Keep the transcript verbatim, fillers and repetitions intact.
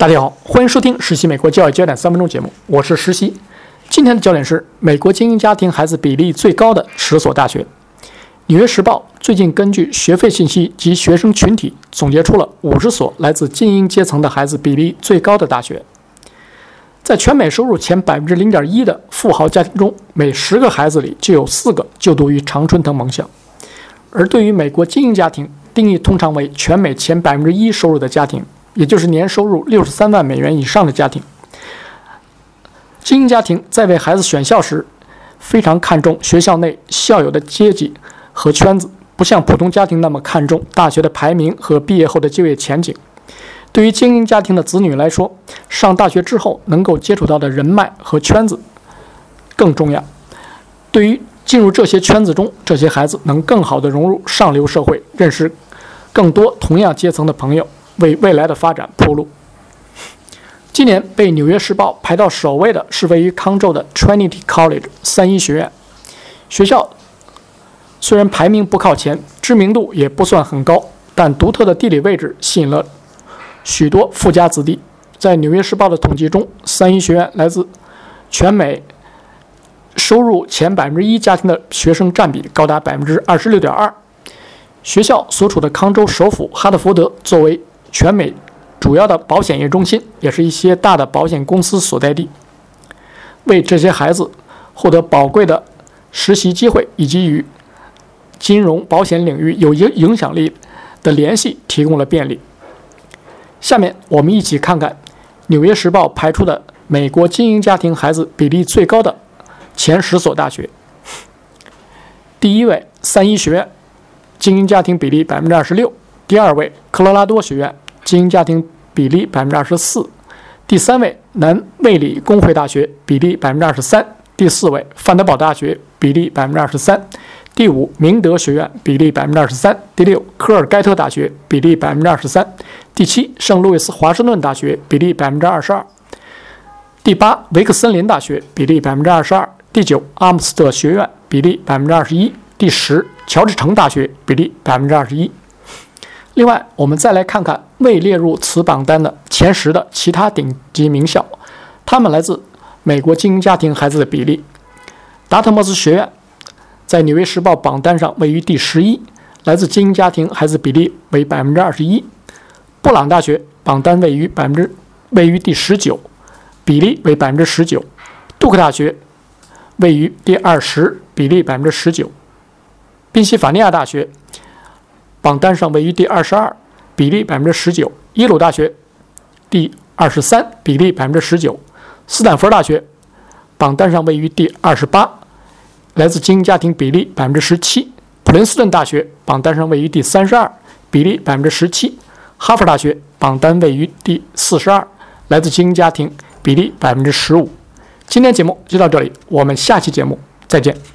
大家好，欢迎收听实习美国教育焦点三分钟节目，我是实习。今天的焦点是美国精英家庭孩子比例最高的十所大学。纽约时报最近根据学费信息及学生群体总结出了五十所来自精英阶层的孩子比例最高的大学。在全美收入前 百分之零点一 的富豪家庭中，每十个孩子里就有四个就读于常春藤盟校。而对于美国精英家庭，定义通常为全美前 百分之一 收入的家庭，也就是年收入六十三万美元以上的家庭。精英家庭在为孩子选校时，非常看重学校内校友的阶级和圈子，不像普通家庭那么看重大学的排名和毕业后的就业前景。对于精英家庭的子女来说，上大学之后能够接触到的人脉和圈子更重要。对于进入这些圈子中，这些孩子能更好地融入上流社会，认识更多同样阶层的朋友，为未来的发展铺路。今年被《纽约时报》排到首位的是位于康州的 Trinity College 三一学院。学校虽然排名不靠前，知名度也不算很高，但独特的地理位置吸引了许多富家子弟。在《纽约时报》的统计中，三一学院来自全美收入前 百分之一 家庭的学生占比高达 百分之二十六点二。学校所处的康州首府哈德福德作为全美主要的保险业中心，也是一些大的保险公司所在地，为这些孩子获得宝贵的实习机会以及与金融保险领域有影响力的联系提供了便利。下面我们一起看看《纽约时报》排出的美国精英家庭孩子比例最高的前十所大学。第一位，三一学院，精英家庭比例 百分之二十六。 第二位，科罗拉多学院，精英家庭比例 百分之二十四。 第三位，南卫理公会大学，比例 百分之二十三。 第四位，范德堡大学，比例 百分之二十三。 第五，明德学院，比例 百分之二十三。 第六，科尔盖特大学，比例 百分之二十三。 第七，圣路易斯华盛顿大学，比例 百分之二十二。 第八，维克森林大学，比例 百分之二十二。 第九，阿姆斯特学院，比例 百分之二十一。 第十，乔治城大学，比例 百分之二十一。另外，我们再来看看未列入此榜单的前十的其他顶级名校，他们来自美国精英家庭孩子的比例。达特莫斯学院在《纽约时报》榜单上位于第十一，来自精英家庭孩子比例为 百分之二十一。布朗大学榜单位于百分之位于第十九，比例为 百分之十九。杜克大学位于第二十，比例 百分之十九。宾夕法尼亚大学榜单上位于第二十二，比例 百分之十九。耶鲁大学第二十三，比例 百分之十九。斯坦福大学榜单上位于第二十八，来自精英家庭比例 百分之十七。普林斯顿大学榜单上位于第三十二，比例 百分之十七。哈佛大学榜单位于第四十二，来自精英家庭比例 百分之十五。今天节目就到这里，我们下期节目再见。